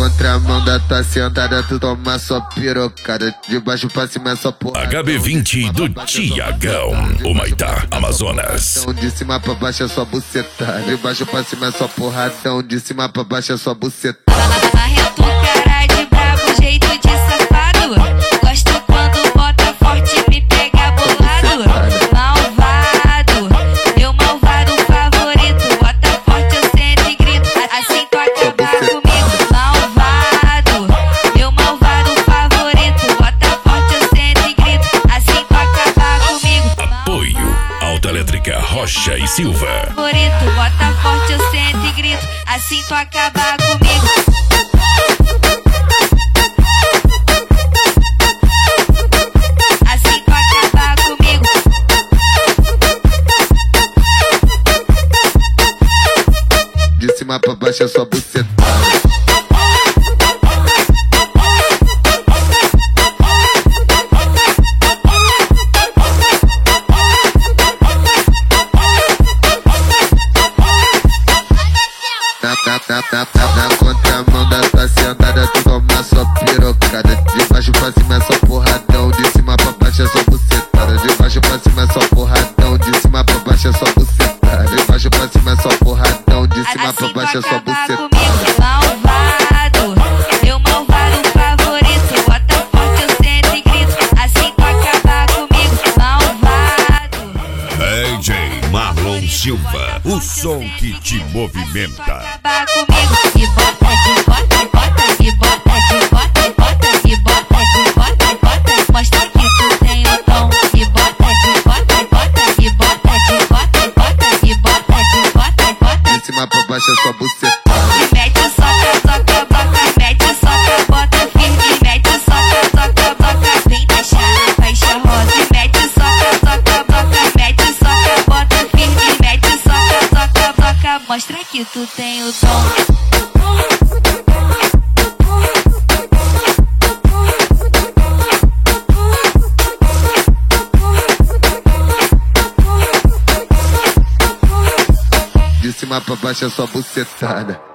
contramão da tua sentada, tu toma só pirocada. De baixo pra cima é só porra. HB20 do Tiagão, Humaitá, Amazonas. Então de cima pra baixo é só bucetada. De baixo pra cima é só porradão. De cima pra baixo é só bucetada. Marrento, cara de brabo, jeito de safado. Gosto quando bota forte, me pega bolado. Malvado, meu malvado favorito. Bota forte, eu sento e grito, assim tu acabar comigo. Malvado, meu malvado favorito. Bota forte, eu sento e grito, assim tu acabar comigo. Apoio Autoelétrica Rocha e Silva. Favorito, bota forte, eu sento e grito, assim tu acabar comigo. Assim tu acabar comigo. De cima pra baixo é só bucetada. Na contramão da tua sentada, tu toma só pirocada. De baixo pra cima é só porradão. De cima pra baixo é só bucetada. De baixo pra cima é só porradão. De cima pra baixo é só bucetada. De baixo pra cima é só porradão. De cima pra baixo é só bucetada. Malvado, meu malvado favorito. Bota forte, eu sento e grito, assim tu acabar comigo. Malvado. DJ Marlon Silva, o som que te movimenta. Acabar comigo. E bota de bota, e bota, e bota de bota, e bota, e bota de bota, e bota. Mostra que tu tem o tom. E bota de bota, e bota, e bota de bota, e bota, e bota de bota, e bota. De cima pra baixo é só bucetada. Mete o soca, soca, boca, mete o soca, bota firme, mete o soca, soca, boca, vem deixar na faixa rosa. Mete o soca, soca, boca, mete o soca, bota firme, mete o soca, soca, boca, mostra que tu tem o tom. De cima pra baixo é só bucetada.